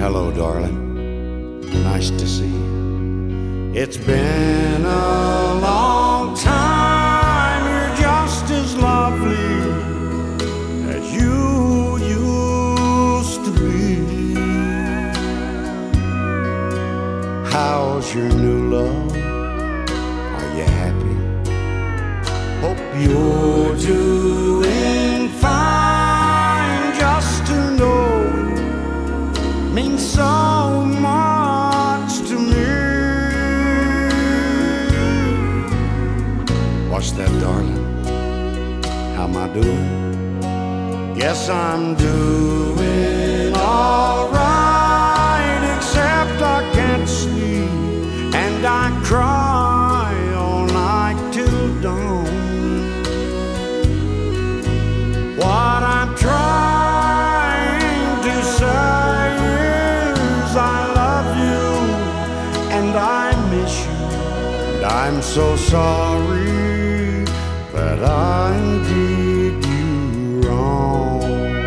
Hello, darling. Nice to see you. It's been a long time. You're just as lovely as you used to be. How's your new love? Are you happy? Hope you're doing fine. Just to know means so much to me. What's that, darling? How am I doing? Guess I'm doing all right, except I can't sleep and I cry all night till dawn. What I'm trying to say is I love you and I miss you, and I'm so sorry that I did you wrong.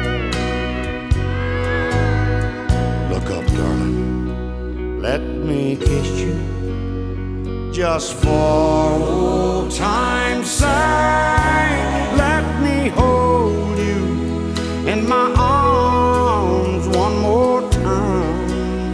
Look up, darling, let me kiss you, just for old time's sake. Let me hold you in my arms one more time.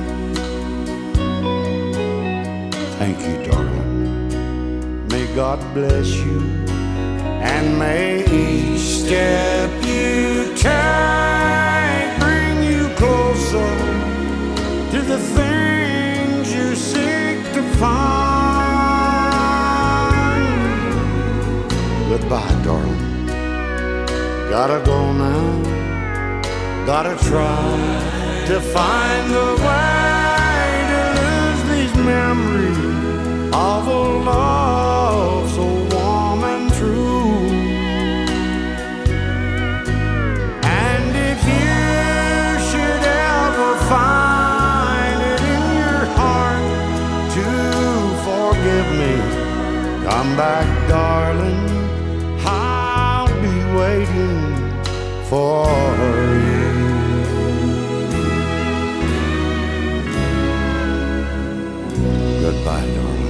Thank you, darling. May God bless you, and may each step you take bring you closer to the things you seek to find. Goodbye, darling. Gotta go now. Gotta try to find the way to lose these memories of a love so warm and true. And if you should ever find it in your heart to forgive me, come back, darling. I'll be waiting for you. Goodbye, darling.